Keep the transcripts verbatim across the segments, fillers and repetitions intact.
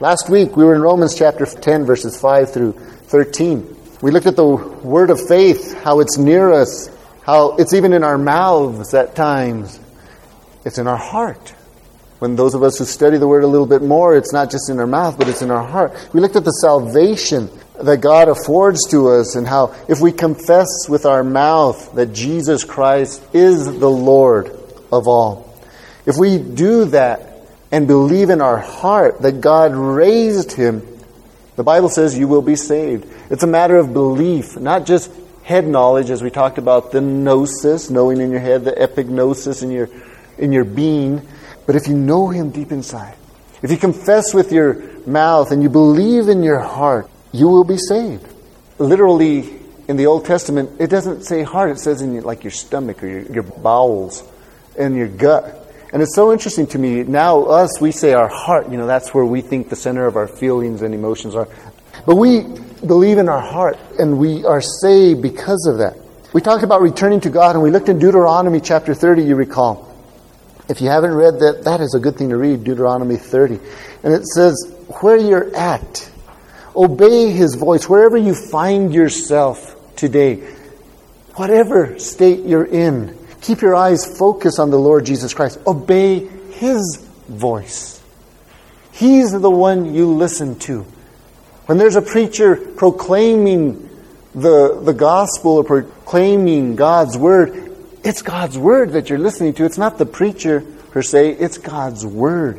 Last week we were in Romans chapter ten, verses five through thirteen. We looked at the word of faith, how it's near us, how it's even in our mouths at times. It's in our heart. When those of us who study the word a little bit more, it's not just in our mouth, but it's in our heart. We looked at the salvation that God affords to us and how if we confess with our mouth that Jesus Christ is the Lord of all, if we do that and believe in our heart that God raised Him, the Bible says you will be saved. It's a matter of belief, not just head knowledge, as we talked about the gnosis, knowing in your head, the epignosis in your in your being. But if you know Him deep inside, if you confess with your mouth and you believe in your heart, you will be saved. Literally, in the Old Testament, it doesn't say heart. It says in your, like your stomach or your, your bowels and your gut. And it's so interesting to me. Now, us, we say our heart. You know, that's where we think the center of our feelings and emotions are. But we believe in our heart, and we are saved because of that. We talked about returning to God, and we looked in Deuteronomy chapter thirty, you recall. If you haven't read that, that is a good thing to read, Deuteronomy thirty. And it says, where you're at, obey His voice. Wherever you find yourself today, whatever state you're in, keep your eyes focused on the Lord Jesus Christ. Obey His voice. He's the one you listen to. When there's a preacher proclaiming the, the gospel or proclaiming God's word, it's God's word that you're listening to. It's not the preacher per se. It's God's word.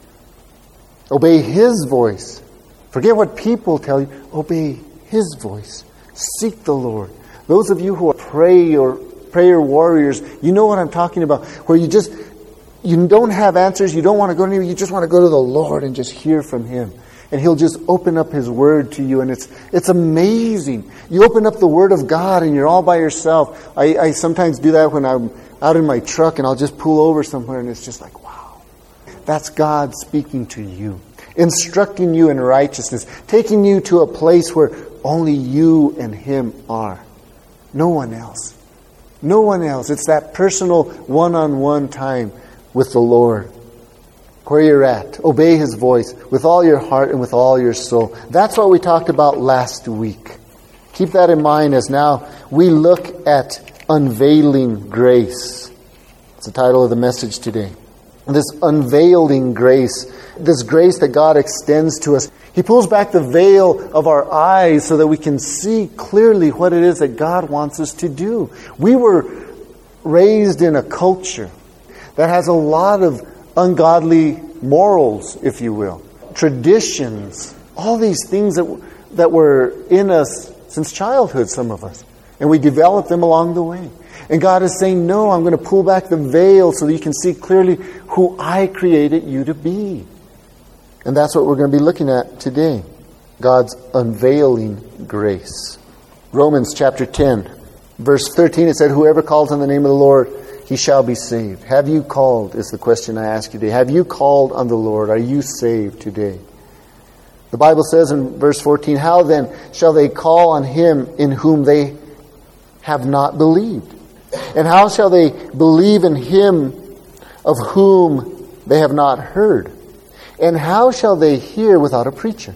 Obey His voice. Forget what people tell you. Obey His voice. Seek the Lord. Those of you who are pray or prayer warriors, you know what I'm talking about. Where you just, you don't have answers. You don't want to go anywhere. You just want to go to the Lord and just hear from Him. And He'll just open up His Word to you. And it's it's amazing. You open up the Word of God and you're all by yourself. I, I sometimes do that when I'm out in my truck and I'll just pull over somewhere and it's just like, wow. That's God speaking to you. Instructing you in righteousness. Taking you to a place where only you and Him are. No one else. No one else. It's that personal one-on-one time with the Lord. Where you're at. Obey His voice with all your heart and with all your soul. That's what we talked about last week. Keep that in mind as now we look at unveiling grace. It's the title of the message today. This unveiling grace. This grace that God extends to us. He pulls back the veil of our eyes so that we can see clearly what it is that God wants us to do. We were raised in a culture that has a lot of ungodly morals, if you will, traditions, all these things that that were in us since childhood, some of us. And we developed them along the way. And God is saying, no, I'm going to pull back the veil so that you can see clearly who I created you to be. And that's what we're going to be looking at today. God's unveiling grace. Romans chapter ten, verse thirteen, it said, whoever calls on the name of the Lord, he shall be saved. Have you called, is the question I ask you today. Have you called on the Lord? Are you saved today? The Bible says in verse fourteen, how then shall they call on Him in whom they have not believed? And how shall they believe in Him of whom they have not heard? And how shall they hear without a preacher?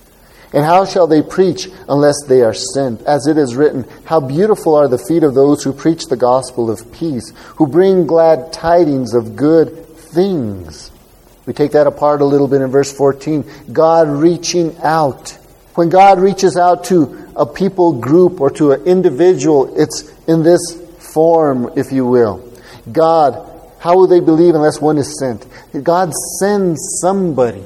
And how shall they preach unless they are sent? As it is written, how beautiful are the feet of those who preach the gospel of peace, who bring glad tidings of good things. We take that apart a little bit in verse fourteen. God reaching out. When God reaches out to a people group or to an individual, it's in this form, if you will. God, how will they believe unless one is sent? God sends somebody.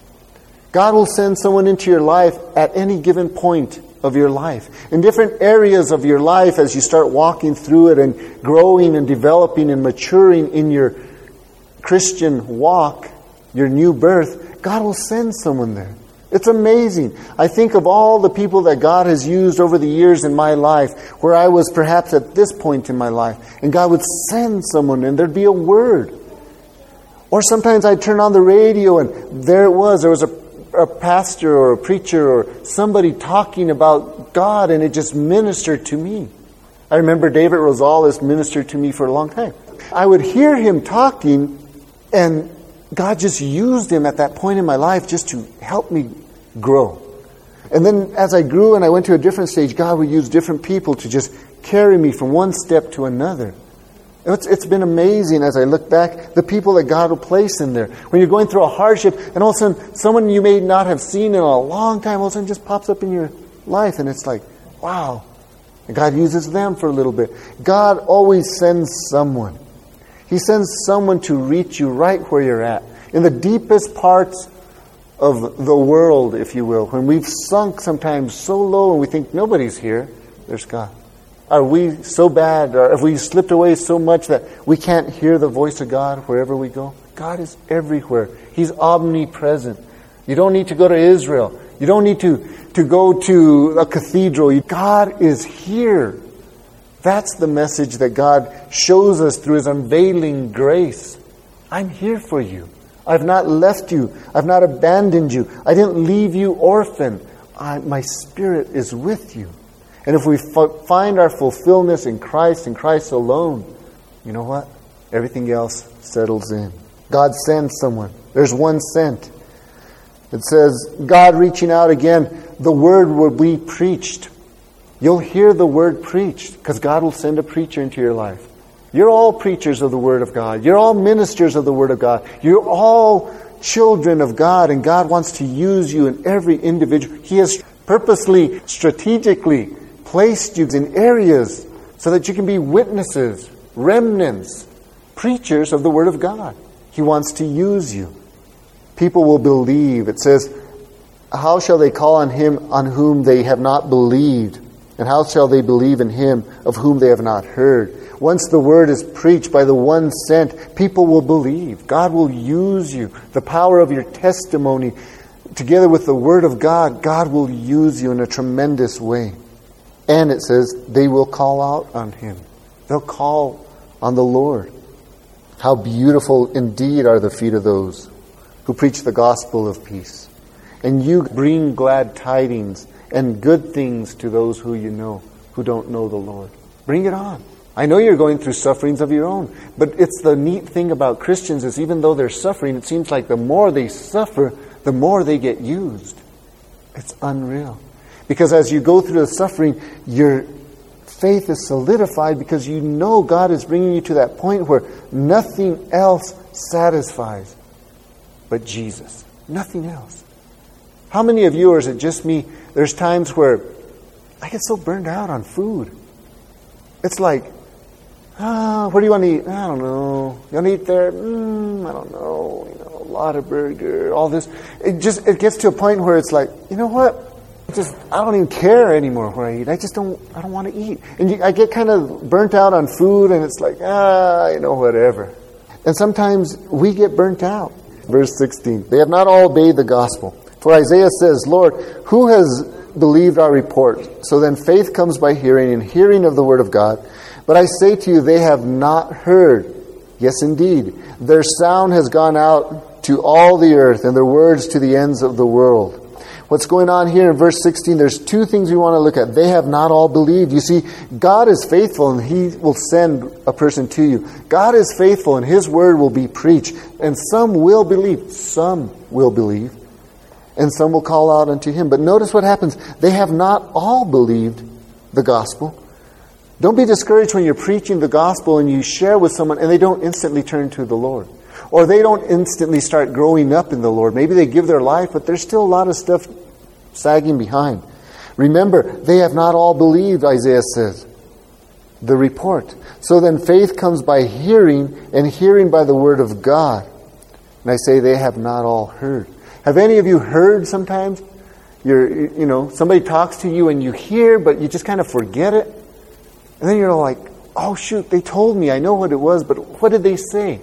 God will send someone into your life at any given point of your life. In different areas of your life as you start walking through it and growing and developing and maturing in your Christian walk, your new birth, God will send someone there. It's amazing. I think of all the people that God has used over the years in my life where I was perhaps at this point in my life and God would send someone and there'd be a word. Or sometimes I'd turn on the radio and there it was. There was a a pastor or a preacher or somebody talking about God and it just ministered to me. I remember David Rosales ministered to me for a long time. I would hear him talking and God just used him at that point in my life just to help me grow. And then as I grew and I went to a different stage, God would use different people to just carry me from one step to another. It's, it's been amazing as I look back, the people that God will place in there. When you're going through a hardship, and all of a sudden, someone you may not have seen in a long time, all of a sudden just pops up in your life, and it's like, wow. And God uses them for a little bit. God always sends someone. He sends someone to reach you right where you're at. In the deepest parts of the world, if you will, when we've sunk sometimes so low and we think nobody's here, there's God. Are we so bad, or have we slipped away so much that we can't hear the voice of God wherever we go? God is everywhere. He's omnipresent. You don't need to go to Israel. You don't need to, to go to a cathedral. God is here. That's the message that God shows us through His unveiling grace. I'm here for you. I've not left you. I've not abandoned you. I didn't leave you orphan. I, my Spirit is with you. And if we f- find our fulfillment in Christ and Christ alone, you know what? Everything else settles in. God sends someone. There's one sent. It says, God reaching out again, the word will be preached. You'll hear the word preached because God will send a preacher into your life. You're all preachers of the Word of God. You're all ministers of the Word of God. You're all children of God, and God wants to use you in every individual. He has purposely, strategically placed you in areas so that you can be witnesses, remnants, preachers of the Word of God. He wants to use you. People will believe. It says, how shall they call on Him on whom they have not believed? And how shall they believe in Him of whom they have not heard? Once the word is preached by the one sent, people will believe. God will use you. The power of your testimony, together with the word of God, God will use you in a tremendous way. And it says, they will call out on Him. They'll call on the Lord. How beautiful indeed are the feet of those who preach the gospel of peace. And you bring glad tidings and good things to those who you know, who don't know the Lord. Bring it on. I know you're going through sufferings of your own, but it's the neat thing about Christians is even though they're suffering, it seems like the more they suffer, the more they get used. It's unreal. Because as you go through the suffering, your faith is solidified because you know God is bringing you to that point where nothing else satisfies but Jesus. Nothing else. How many of you, or is it just me, there's times where I get so burned out on food. It's like, ah, where do you want to eat? I don't know. You want to eat there? Mm, I don't know. You know, a lot of burger, all this. It just, it gets to a point where it's like, you know what? Just, I don't even care anymore where I eat. I just don't, I don't want to eat. And you, I get kind of burnt out on food and it's like, ah, you know, whatever. And sometimes we get burnt out. Verse sixteen, they have not all obeyed the gospel. For Isaiah says, Lord, who has believed our report? So then faith comes by hearing, and hearing of the word of God. But I say to you, they have not heard. Yes, indeed. Their sound has gone out to all the earth, and their words to the ends of the world. What's going on here in verse sixteen, there's two things we want to look at. They have not all believed. You see, God is faithful, and He will send a person to you. God is faithful, and His word will be preached. And some will believe. Some will believe. And some will call out unto Him. But notice what happens. They have not all believed the gospel. Don't be discouraged when you're preaching the gospel and you share with someone and they don't instantly turn to the Lord. Or they don't instantly start growing up in the Lord. Maybe they give their life, but there's still a lot of stuff sagging behind. Remember, they have not all believed, Isaiah says, the report. So then faith comes by hearing, and hearing by the word of God. And I say they have not all heard. Have any of you heard sometimes? You're, you know, somebody talks to you and you hear, but you just kind of forget it. And then you're like, oh shoot, they told me, I know what it was, but what did they say?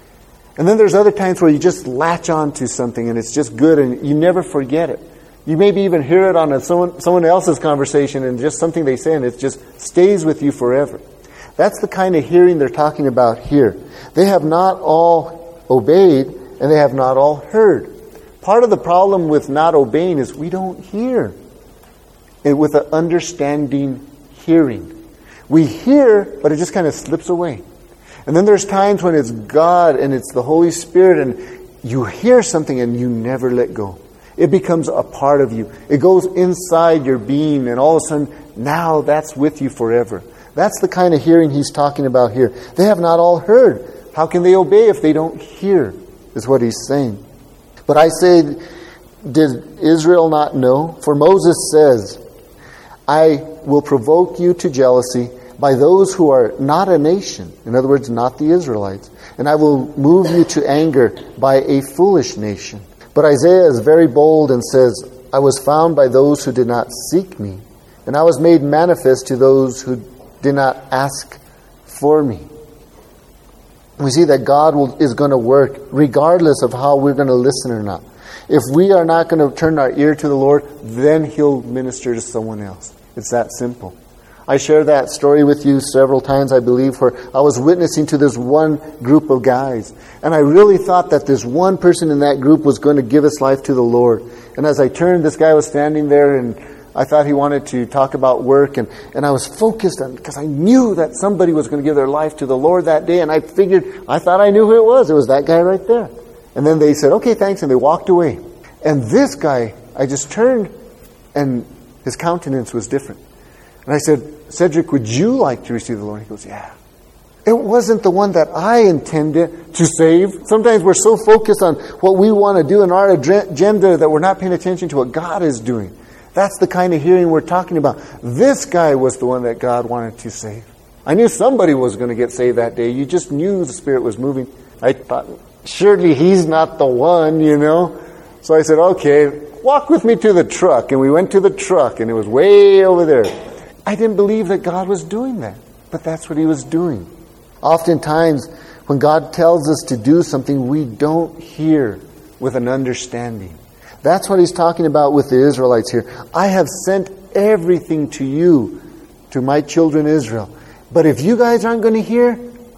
And then there's other times where you just latch on to something and it's just good and you never forget it. You maybe even hear it on a, someone, someone else's conversation and just something they say and it just stays with you forever. That's the kind of hearing they're talking about here. They have not all obeyed and they have not all heard. Part of the problem with not obeying is we don't hear. And with an understanding hearing. We hear, but it just kind of slips away. And then there's times when it's God and it's the Holy Spirit and you hear something and you never let go. It becomes a part of you. It goes inside your being, and all of a sudden, now that's with you forever. That's the kind of hearing he's talking about here. They have not all heard. How can they obey if they don't hear, is what he's saying. But I say, did Israel not know? For Moses says, I will provoke you to jealousy by those who are not a nation. In other words, not the Israelites. And I will move you to anger by a foolish nation. But Isaiah is very bold and says, I was found by those who did not seek me, and I was made manifest to those who did not ask for me. We see that God will, is going to work regardless of how we're going to listen or not. If we are not going to turn our ear to the Lord, then He'll minister to someone else. It's that simple. I shared that story with you several times, I believe, where I was witnessing to this one group of guys. And I really thought that this one person in that group was going to give his life to the Lord. And as I turned, this guy was standing there, and I thought he wanted to talk about work. And, and I was focused on, because I knew that somebody was going to give their life to the Lord that day. And I figured, I thought I knew who it was. It was that guy right there. And then they said, okay, thanks. And they walked away. And this guy, I just turned, and his countenance was different. And I said, Cedric, would you like to receive the Lord? He goes, yeah. It wasn't the one that I intended to save. Sometimes we're so focused on what we want to do in our agenda that we're not paying attention to what God is doing. That's the kind of hearing we're talking about. This guy was the one that God wanted to save. I knew somebody was going to get saved that day. You just knew the Spirit was moving. I thought, surely he's not the one, you know. So I said, okay, walk with me to the truck. And we went to the truck, and it was way over there. I didn't believe that God was doing that, but that's what He was doing. Oftentimes, when God tells us to do something, we don't hear with an understanding. That's what He's talking about with the Israelites here. I have sent everything to you, to my children Israel. But if you guys aren't going to hear,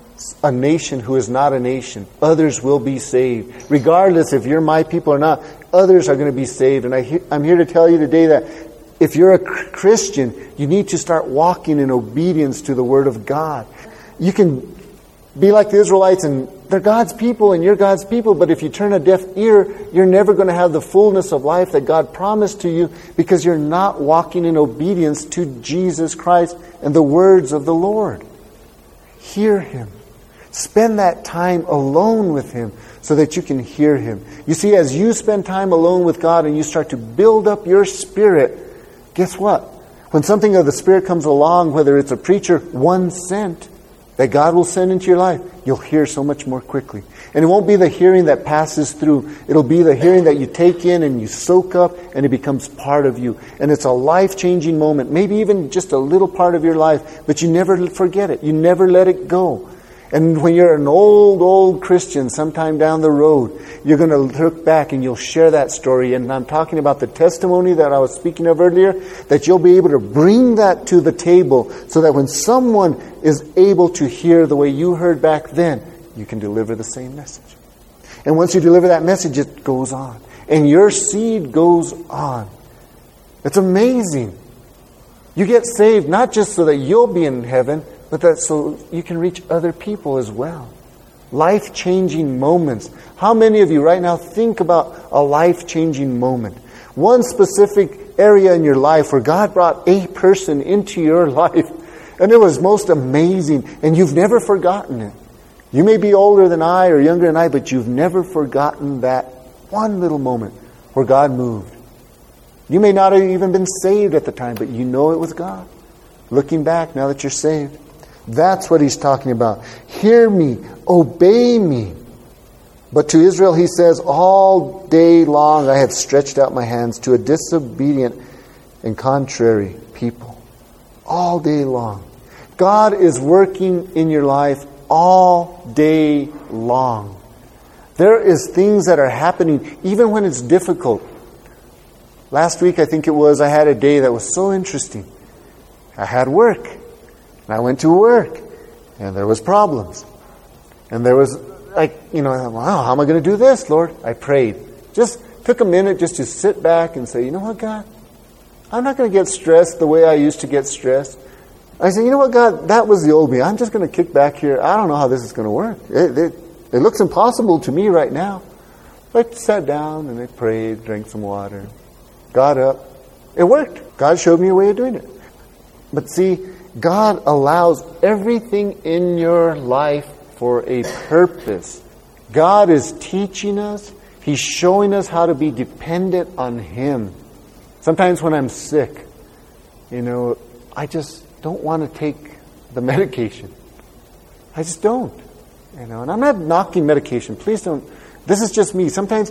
a nation who is not a nation, others will be saved. Regardless if you're my people or not, others are going to be saved. And I, I'm here to tell you today that if you're a Christian, you need to start walking in obedience to the Word of God. You can be like the Israelites, and they're God's people and you're God's people, but if you turn a deaf ear, you're never going to have the fullness of life that God promised to you, because you're not walking in obedience to Jesus Christ and the words of the Lord. Hear Him. Spend that time alone with Him so that you can hear Him. You see, as you spend time alone with God and you start to build up your spirit, guess what? When something of the Spirit comes along, whether it's a preacher, one sent, that God will send into your life, you'll hear so much more quickly. And it won't be the hearing that passes through. It'll be the hearing that you take in and you soak up, and it becomes part of you. And it's a life-changing moment, maybe even just a little part of your life, but you never forget it. You never let it go. And when you're an old, old Christian, sometime down the road, you're going to look back and you'll share that story. And I'm talking about the testimony that I was speaking of earlier, that you'll be able to bring that to the table so that when someone is able to hear the way you heard back then, you can deliver the same message. And once you deliver that message, it goes on. And your seed goes on. It's amazing. You get saved not just so that you'll be in heaven, but that so you can reach other people as well. Life-changing moments. How many of you right now think about a life-changing moment? One specific area in your life where God brought a person into your life, and it was most amazing, and you've never forgotten it. You may be older than I or younger than I, but you've never forgotten that one little moment where God moved. You may not have even been saved at the time, but you know it was God. Looking back, now that you're saved. That's what He's talking about. Hear me, obey me. But to Israel He says, all day long I have stretched out my hands to a disobedient and contrary people. All day long. God is working in your life all day long. There is things that are happening even when it's difficult. Last week I think it was, I had a day that was so interesting. I had work. And I went to work, and there was problems. And there was, like, you know, wow, how am I going to do this, Lord? I prayed. Just took a minute just to sit back and say, you know what, God? I'm not going to get stressed the way I used to get stressed. I said, you know what, God? That was the old me. I'm just going to kick back here. I don't know how this is going to work. It, it, it looks impossible to me right now. So I sat down and I prayed, drank some water, got up. It worked. God showed me a way of doing it. But see, God allows everything in your life for a purpose. God is teaching us. He's showing us how to be dependent on Him. Sometimes when I'm sick, you know, I just don't want to take the medication. I just don't. You know, and I'm not knocking medication. Please don't. This is just me. Sometimes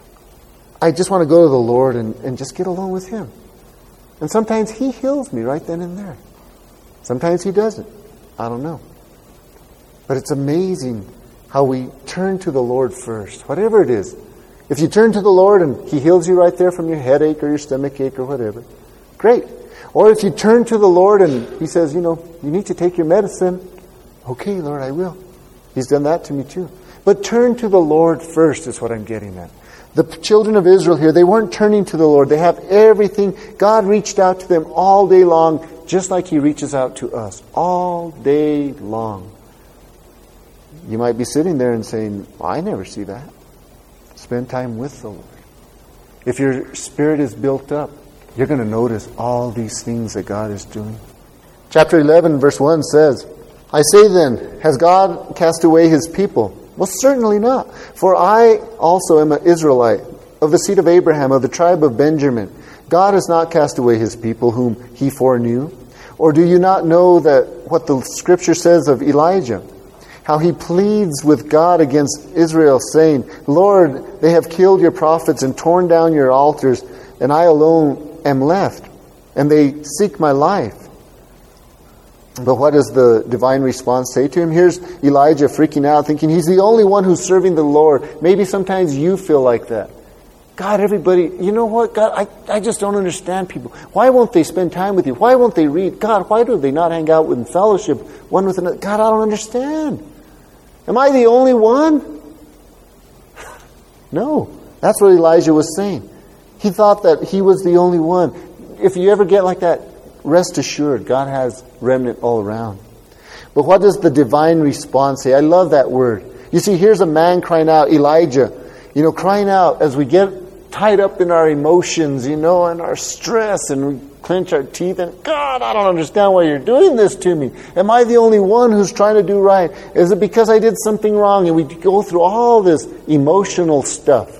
I just want to go to the Lord and, and just get along with Him. And sometimes He heals me right then and there. Sometimes He doesn't. I don't know. But it's amazing how we turn to the Lord first, whatever it is. If you turn to the Lord and He heals you right there from your headache or your stomach ache or whatever, great. Or if you turn to the Lord and He says, you know, you need to take your medicine. Okay, Lord, I will. He's done that to me too. But turn to the Lord first is what I'm getting at. The children of Israel here, they weren't turning to the Lord. They have everything. God reached out to them all day long, just like He reaches out to us all day long. You might be sitting there and saying, well, I never see that. Spend time with the Lord. If your spirit is built up, you're going to notice all these things that God is doing. Chapter eleven, verse one says, I say then, has God cast away His people? Well, certainly not. For I also am an Israelite, of the seed of Abraham, of the tribe of Benjamin. God has not cast away His people whom He foreknew. Or do you not know that what the Scripture says of Elijah? How he pleads with God against Israel, saying, Lord, they have killed your prophets and torn down your altars, and I alone am left, and they seek my life. But what does the divine response say to him? Here's Elijah freaking out, thinking he's the only one who's serving the Lord. Maybe sometimes you feel like that. God, everybody, you know what? God, I, I just don't understand people. Why won't they spend time with you? Why won't they read? God, why do they not hang out with fellowship one with another? God, I don't understand. Am I the only one? No. That's what Elijah was saying. He thought that he was the only one. If you ever get like that, rest assured, God has remnant all around. But what does the divine response say? I love that word. You see, here's a man crying out, Elijah, you know, crying out as we get tied up in our emotions, you know, and our stress, and we clench our teeth and, God, I don't understand why you're doing this to me. Am I the only one who's trying to do right? Is it because I did something wrong? And we go through all this emotional stuff.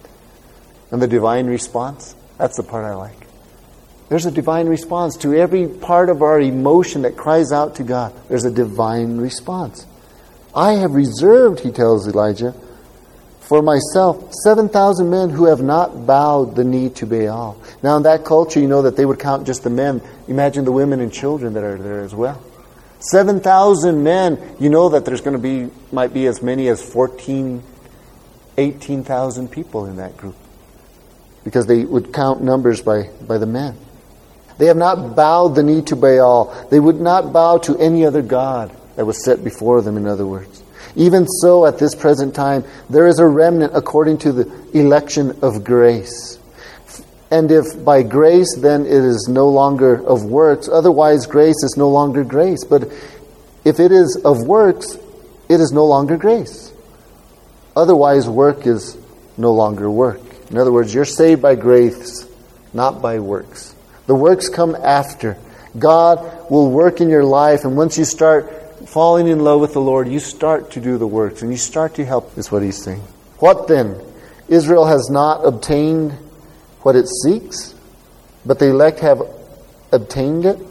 And the divine response, that's the part I like. There's a divine response to every part of our emotion that cries out to God. There's a divine response. I have reserved, he tells Elijah, for myself seven thousand men who have not bowed the knee to Baal. Now in that culture, you know that they would count just the men. Imagine the women and children that are there as well. seven thousand men, you know that there's going to be, might be as many as fourteen, eighteen thousand people in that group. Because they would count numbers by, by the men. They have not bowed the knee to Baal. They would not bow to any other god that was set before them, in other words. Even so, at this present time, there is a remnant according to the election of grace. And if by grace, then it is no longer of works. Otherwise, grace is no longer grace. But if it is of works, it is no longer grace. Otherwise, work is no longer work. In other words, you're saved by grace, not by works. The works come after. God will work in your life, and once you start falling in love with the Lord, you start to do the works, and you start to help, is what he's saying. What then? Israel has not obtained what it seeks, but the elect have obtained it,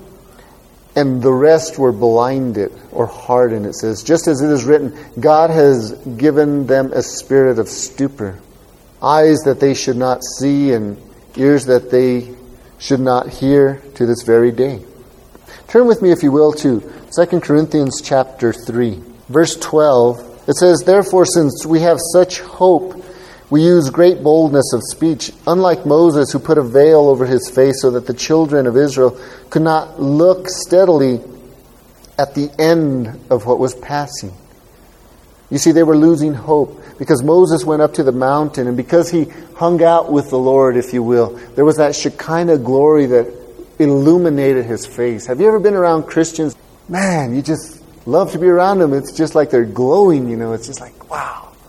and the rest were blinded or hardened, it says. Just as it is written, God has given them a spirit of stupor, eyes that they should not see, and ears that they should not hear, to this very day. Turn with me, if you will, to Second Corinthians chapter three, verse twelve. It says, Therefore, since we have such hope, we use great boldness of speech, unlike Moses, who put a veil over his face so that the children of Israel could not look steadily at the end of what was passing. You see, they were losing hope because Moses went up to the mountain, and because he hung out with the Lord, if you will, there was that Shekinah glory that illuminated his face. Have you ever been around Christians? Man, you just love to be around them. It's just like they're glowing, you know. It's just like, wow.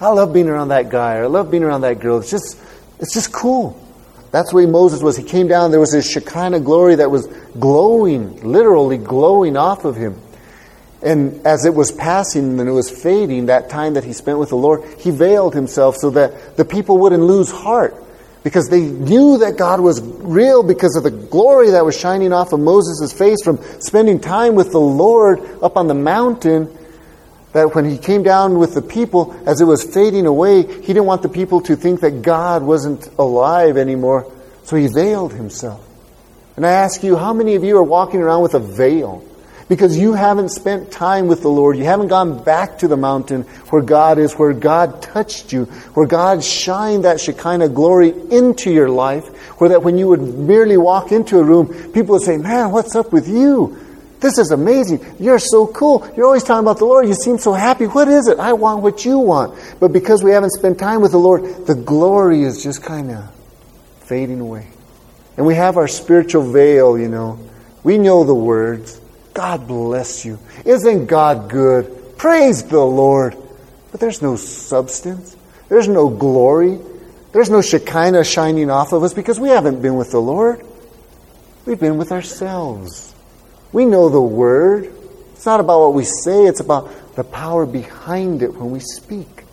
I love being around that guy, or I love being around that girl. It's just, it's just cool. That's the way Moses was. He came down, there was this Shekinah glory that was glowing, literally glowing off of him. And as it was passing and it was fading, that time that he spent with the Lord, he veiled himself so that the people wouldn't lose heart. Because they knew that God was real because of the glory that was shining off of Moses' face from spending time with the Lord up on the mountain. That when he came down with the people, as it was fading away, he didn't want the people to think that God wasn't alive anymore. So he veiled himself. And I ask you, how many of you are walking around with a veil? Because you haven't spent time with the Lord. You haven't gone back to the mountain where God is, where God touched you, where God shined that Shekinah glory into your life, where that when you would merely walk into a room, people would say, man, what's up with you? This is amazing. You're so cool. You're always talking about the Lord. You seem so happy. What is it? I want what you want. But because we haven't spent time with the Lord, the glory is just kind of fading away. And we have our spiritual veil, you know. We know the words. God bless you. Isn't God good? Praise the Lord. But there's no substance. There's no glory. There's no Shekinah shining off of us because we haven't been with the Lord. We've been with ourselves. We know the Word. It's not about what we say. It's about the power behind it when we speak.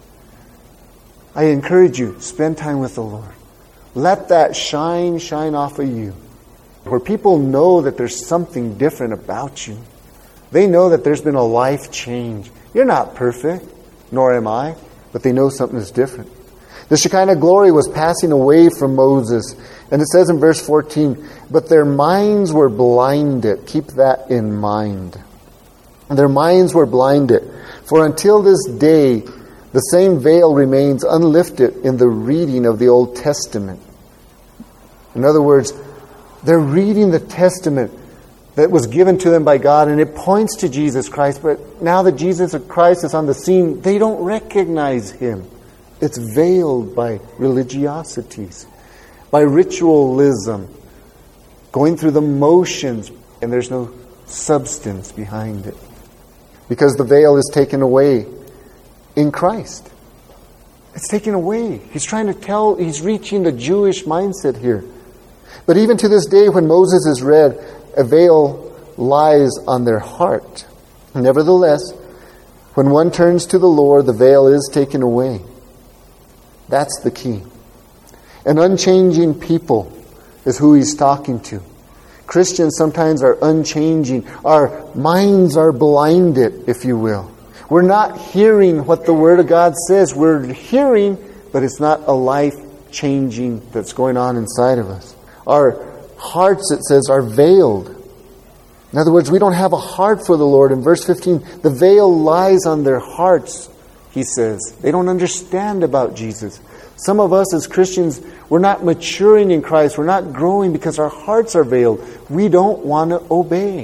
I encourage you, spend time with the Lord. Let that shine, shine off of you. Where people know that there's something different about you. They know that there's been a life change. You're not perfect, nor am I, but they know something is different. The Shekinah glory was passing away from Moses. And it says in verse fourteen, but their minds were blinded. Keep that in mind. Their minds were blinded. For until this day, the same veil remains unlifted in the reading of the Old Testament. In other words, they're reading the Testament that was given to them by God, and it points to Jesus Christ. But now that Jesus Christ is on the scene, they don't recognize Him. It's veiled by religiosities, by ritualism, going through the motions, and there's no substance behind it. Because the veil is taken away in Christ. It's taken away. He's trying to tell, he's reaching the Jewish mindset here. But even to this day, when Moses is read, a veil lies on their heart. Nevertheless, when one turns to the Lord, the veil is taken away. That's the key. An unchanging people is who he's talking to. Christians sometimes are unchanging. Our minds are blinded, if you will. We're not hearing what the Word of God says. We're hearing, but it's not a life-changing that's going on inside of us. Our hearts, it says, are veiled. In other words, we don't have a heart for the Lord. In verse fifteen, the veil lies on their hearts, he says. They don't understand about Jesus. Some of us as Christians, we're not maturing in Christ. We're not growing because our hearts are veiled. We don't want to obey.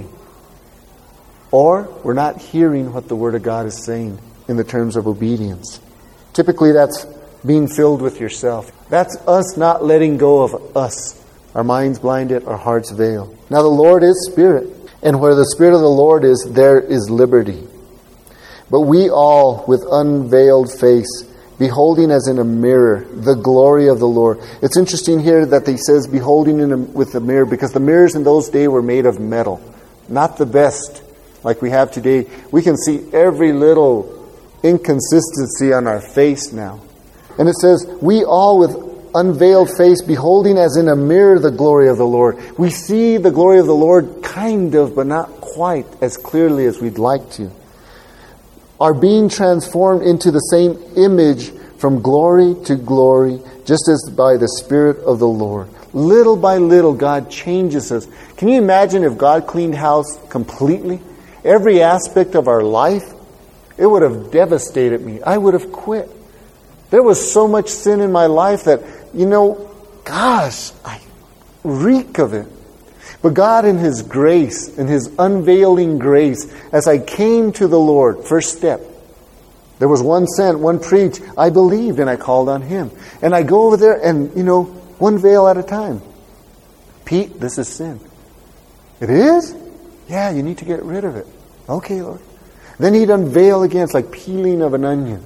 Or we're not hearing what the Word of God is saying in the terms of obedience. Typically that's being filled with yourself. That's us not letting go of us. Our minds blinded, our hearts veiled. Now the Lord is Spirit. And where the Spirit of the Lord is, there is liberty. But we all, with unveiled face, beholding as in a mirror the glory of the Lord. It's interesting here that he says beholding in a, with a mirror, because the mirrors in those days were made of metal. Not the best like we have today. We can see every little inconsistency on our face now. And it says, we all with unveiled face, beholding as in a mirror the glory of the Lord. We see the glory of the Lord kind of, but not quite as clearly as we'd like to. Are being transformed into the same image from glory to glory, just as by the Spirit of the Lord. Little by little, God changes us. Can you imagine if God cleaned house completely? Every aspect of our life, it would have devastated me. I would have quit. There was so much sin in my life that, you know, gosh, I reek of it. But God in His grace, in His unveiling grace, as I came to the Lord, first step, there was one sent, one preached. I believed and I called on Him. And I go over there and, you know, one veil at a time. Pete, this is sin. It is? Yeah, you need to get rid of it. Okay, Lord. Then He'd unveil again. It's like peeling of an onion.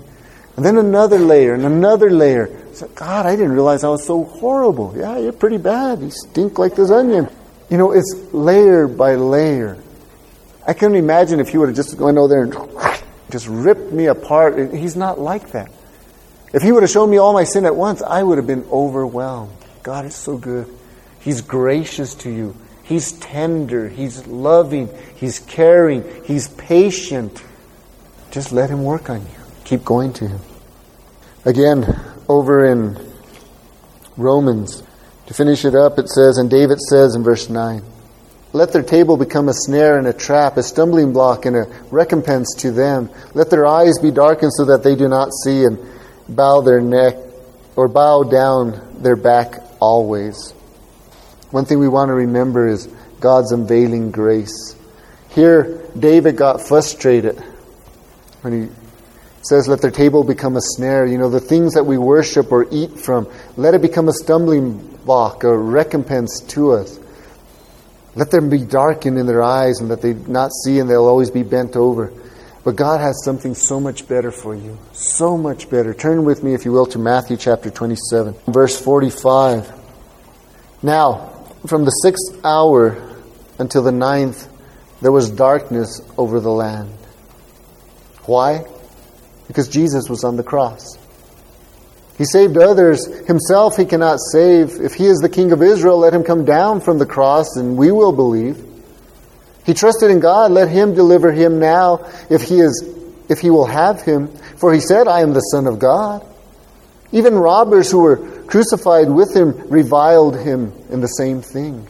And then another layer and another layer. It's like, God, I didn't realize I was so horrible. Yeah, you're pretty bad. You stink like this onion. You know, it's layer by layer. I couldn't imagine if he would have just gone over there and just ripped me apart. He's not like that. If he would have shown me all my sin at once, I would have been overwhelmed. God is so good. He's gracious to you. He's tender. He's loving. He's caring. He's patient. Just let him work on you. Keep going to him. Again, over in Romans, to finish it up, it says, and David says in verse nine, let their table become a snare and a trap, a stumbling block and a recompense to them. Let their eyes be darkened so that they do not see, and bow their neck or bow down their back always. One thing we want to remember is God's unveiling grace. Here, David got frustrated when he says, let their table become a snare. You know, the things that we worship or eat from, let it become a stumbling block, a recompense to us. Let them be darkened in their eyes and that they not see, and they'll always be bent over. But God has something so much better for you. So much better. Turn with me, if you will, to Matthew chapter twenty-seven, verse forty-five. Now, from the sixth hour until the ninth, there was darkness over the land. Why? Because Jesus was on the cross. He saved others. Himself he cannot save. If he is the King of Israel, let him come down from the cross and we will believe. He trusted in God. Let him deliver him now if he is, if he will have him. For he said, I am the Son of God. Even robbers who were crucified with him reviled him in the same thing.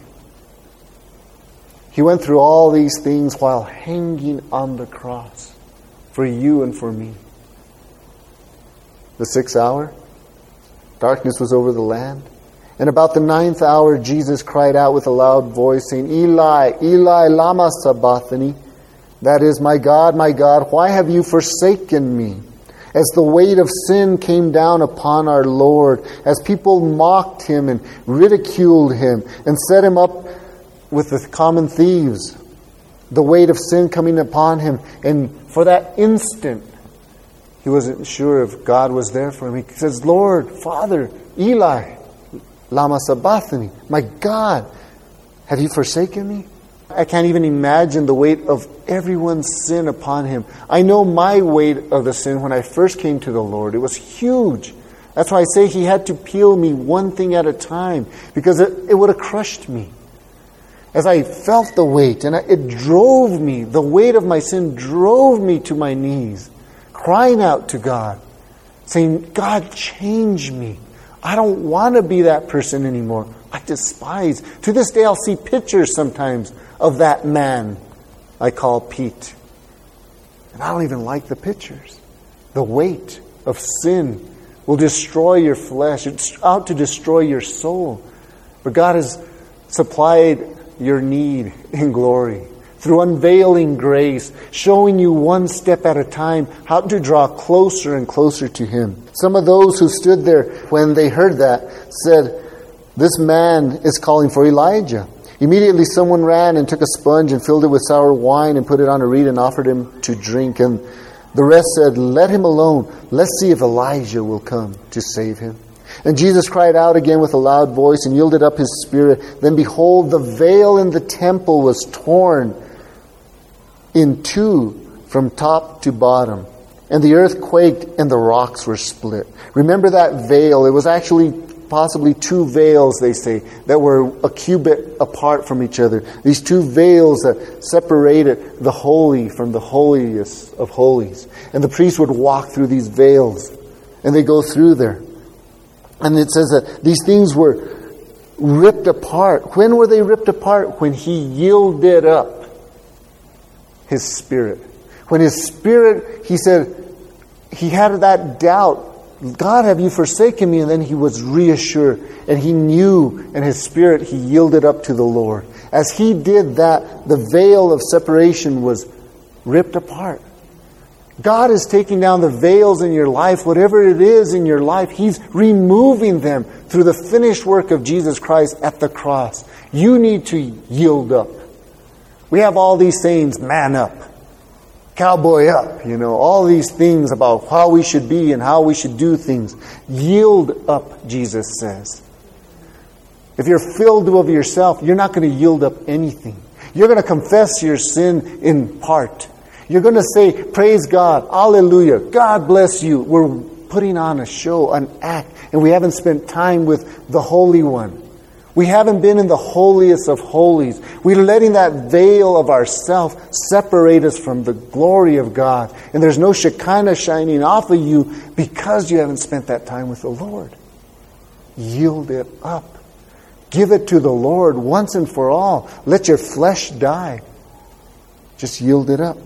He went through all these things while hanging on the cross for you and for me. The sixth hour, darkness was over the land. And about the ninth hour, Jesus cried out with a loud voice, saying, Eli, Eli, lama sabachthani. That is, my God, my God, why have you forsaken me? As the weight of sin came down upon our Lord, as people mocked him and ridiculed him and set him up with the common thieves, the weight of sin coming upon him. And for that instant, he wasn't sure if God was there for him. He says, Lord, Father, Eli, lama sabachthani. My God, have you forsaken me? I can't even imagine the weight of everyone's sin upon him. I know my weight of the sin when I first came to the Lord. It was huge. That's why I say he had to peel me one thing at a time, because it, it would have crushed me. As I felt the weight, and I, it drove me, the weight of my sin drove me to my knees, crying out to God, saying, God, change me. I don't want to be that person anymore. I despise. To this day, I'll see pictures sometimes of that man I call Pete. And I don't even like the pictures. The weight of sin will destroy your flesh. It's out to destroy your soul. But God has supplied your need in glory through unveiling grace, showing you one step at a time how to draw closer and closer to Him. Some of those who stood there when they heard that said, this man is calling for Elijah. Immediately someone ran and took a sponge and filled it with sour wine and put it on a reed and offered him to drink. And the rest said, let him alone. Let's see if Elijah will come to save him. And Jesus cried out again with a loud voice and yielded up His spirit. Then behold, the veil in the temple was torn in two from top to bottom. And the earth quaked and the rocks were split. Remember that veil. It was actually possibly two veils, they say, that were a cubit apart from each other. These two veils that separated the holy from the holiest of holies. And the priest would walk through these veils. And they go through there. And it says that these things were ripped apart. When were they ripped apart? When He yielded up His Spirit. When His Spirit, He said, He had that doubt. God, have you forsaken me? And then He was reassured. And He knew, and His Spirit, He yielded up to the Lord. As He did that, the veil of separation was ripped apart. God is taking down the veils in your life, whatever it is in your life, He's removing them through the finished work of Jesus Christ at the cross. You need to yield up. We have all these sayings, man up. cowboy up, you know, all these things about how we should be and how we should do things. Yield up, Jesus says. If you're filled with yourself, you're not going to yield up anything. You're going to confess your sin in part. You're going to say, praise God, hallelujah, God bless you. We're putting on a show, an act, and we haven't spent time with the Holy One. We haven't been in the holiest of holies. We're letting that veil of ourself separate us from the glory of God. And there's no Shekinah shining off of you because you haven't spent that time with the Lord. Yield it up. Give it to the Lord once and for all. Let your flesh die. Just yield it up.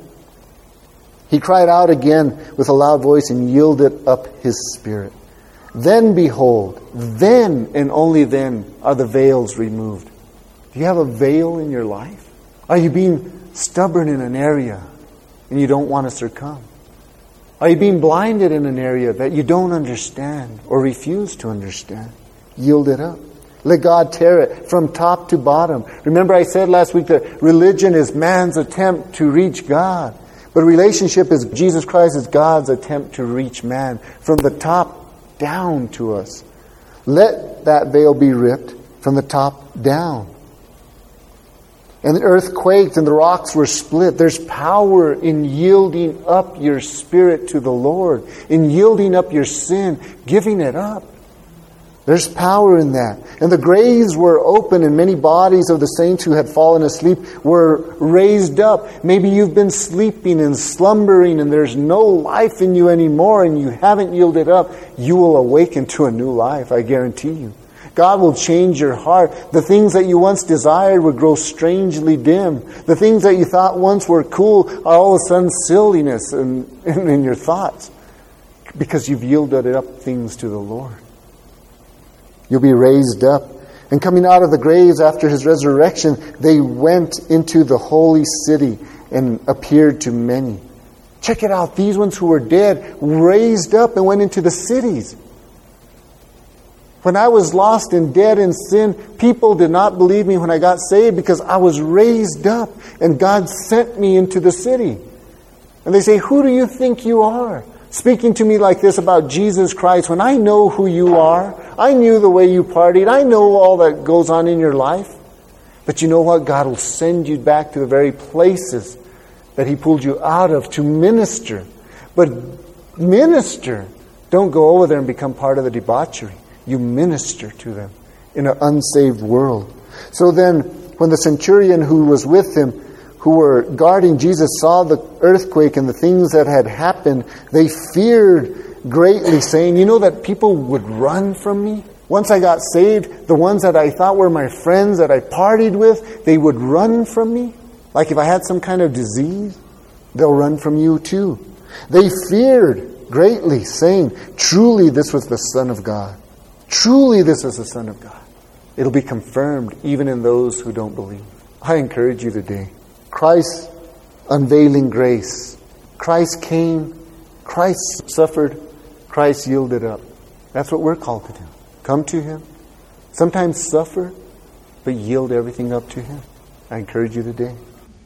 He cried out again with a loud voice and yielded up his spirit. Then behold, then and only then are the veils removed. Do you have a veil in your life? Are you being stubborn in an area and you don't want to succumb? Are you being blinded in an area that you don't understand or refuse to understand? Yield it up. Let God tear it from top to bottom. Remember I said last week that religion is man's attempt to reach God. But relationship is Jesus Christ is God's attempt to reach man from the top down to us. Let that veil be ripped from the top down. And the earth quaked and the rocks were split. There's power in yielding up your spirit to the Lord, in yielding up your sin, giving it up. There's power in that. And the graves were open and many bodies of the saints who had fallen asleep were raised up. Maybe you've been sleeping and slumbering and there's no life in you anymore and you haven't yielded up. You will awaken to a new life, I guarantee you. God will change your heart. The things that you once desired will grow strangely dim. The things that you thought once were cool are all of a sudden silliness in, in, in your thoughts because you've yielded up things to the Lord. You'll be raised up. And coming out of the graves after his resurrection, they went into the holy city and appeared to many. Check it out. These ones who were dead raised up and went into the cities. When I was lost and dead in sin, people did not believe me when I got saved because I was raised up and God sent me into the city. And they say, who do you think you are? Speaking to me like this about Jesus Christ when I know who you are. I knew the way you partied. I know all that goes on in your life. But you know what? God will send you back to the very places that He pulled you out of to minister. But minister. Don't go over there and become part of the debauchery. You minister to them in an unsaved world. So then, when the centurion who was with him, who were guarding Jesus, saw the earthquake and the things that had happened, they feared greatly, saying, you know that people would run from me? Once I got saved, the ones that I thought were my friends that I partied with, they would run from me. Like if I had some kind of disease, they'll run from you too. They feared greatly, saying, truly this was the Son of God. Truly this is the Son of God. It'll be confirmed even in those who don't believe. I encourage you today. Christ's unveiling grace. Christ came. Christ suffered. Christ yielded up. That's what we're called to do. Come to Him. Sometimes suffer, but yield everything up to Him. I encourage you today.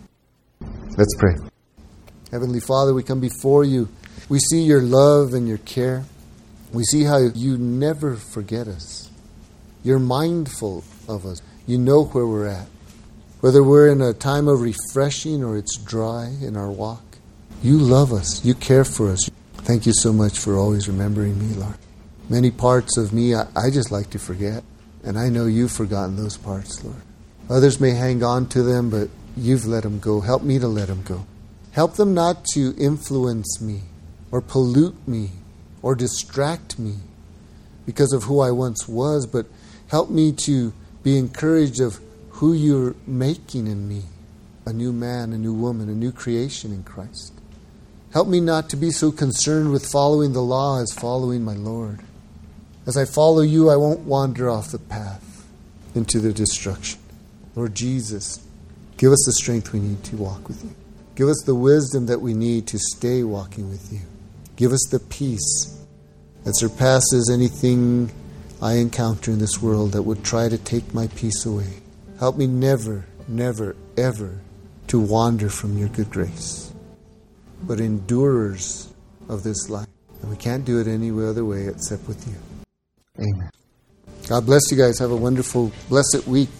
Let's pray. Heavenly Father, we come before You. We see Your love and Your care. We see how You never forget us. You're mindful of us. You know where we're at. Whether we're in a time of refreshing or it's dry in our walk, You love us. You care for us. Thank You so much for always remembering me, Lord. Many parts of me I, I just like to forget. And I know You've forgotten those parts, Lord. Others may hang on to them, but You've let them go. Help me to let them go. Help them not to influence me or pollute me or distract me because of who I once was, but help me to be encouraged of who You're making in me, a new man, a new woman, a new creation in Christ. Help me not to be so concerned with following the law as following my Lord. As I follow You, I won't wander off the path into the destruction. Lord Jesus, give us the strength we need to walk with You. Give us the wisdom that we need to stay walking with You. Give us the peace that surpasses anything I encounter in this world that would try to take my peace away. Help me never, never, ever to wander from Your good grace. but endurers of this life. And we can't do it any other way except with you. Amen. God bless you guys. Have a wonderful, blessed week.